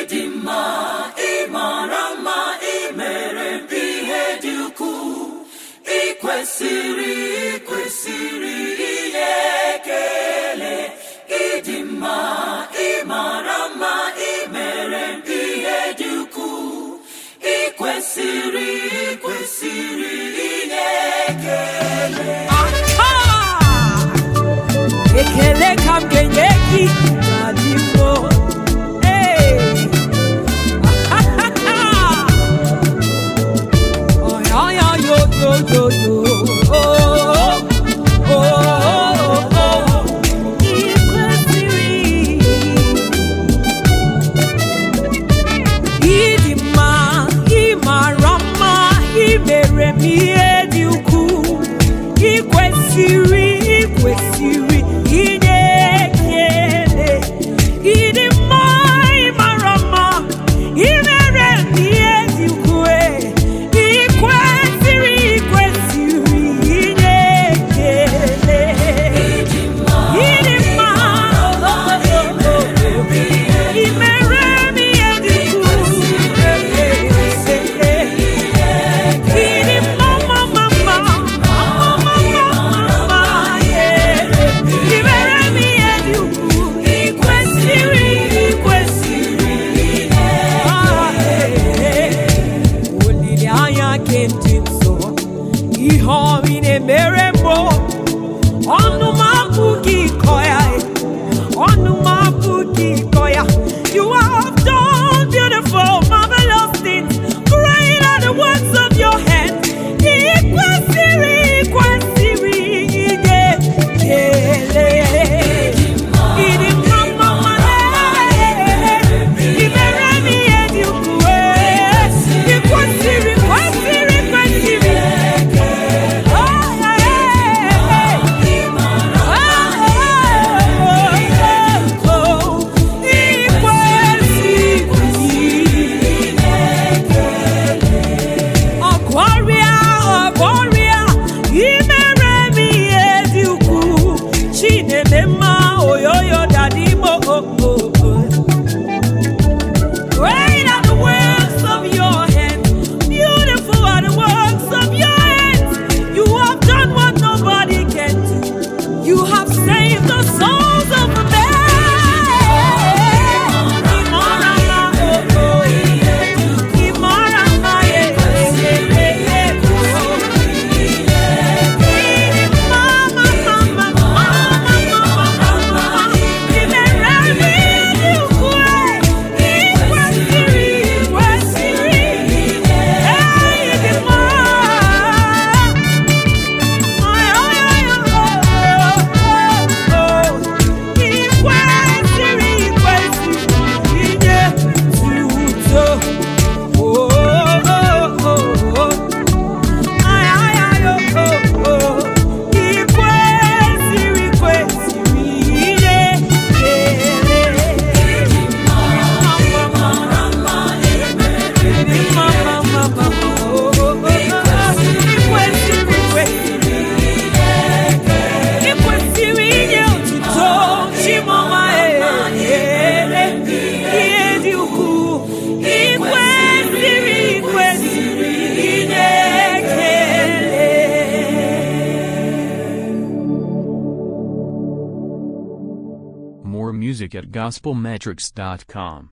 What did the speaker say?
ịdị mma, ịmara mma, imere ihe dị ukwuu, ikwesịrị inye ekele. Ịdị mma, ịmara mma, imere ihe dị ukwuu, ikwesịrị inye ekele. Ekele ka m ga-enye gị n'adịmọ. Ịdị mma, ịmara mma, imere m ihe dị ukwuu, ikwesịrị inye ekele. Ịdị mma, ịmara mma, imere m ihe dị ukwuu, ikwesịrị inye ekele. Ịdị mma, imere m ihe dị ukwuu, ịdị mma, mma, ihe ọmị na-emere mbụ ọnụ m abụghị ịkọ ya, ọnụ m abụghị ịkọ ya. You have done beautiful, marvelous things, great are the works of your hands. Ikwesịrị inye ekele. Ịdị mma, mma, imere m ihe dị ukwuu, ikwesịrị More music at gospelmetrics.com.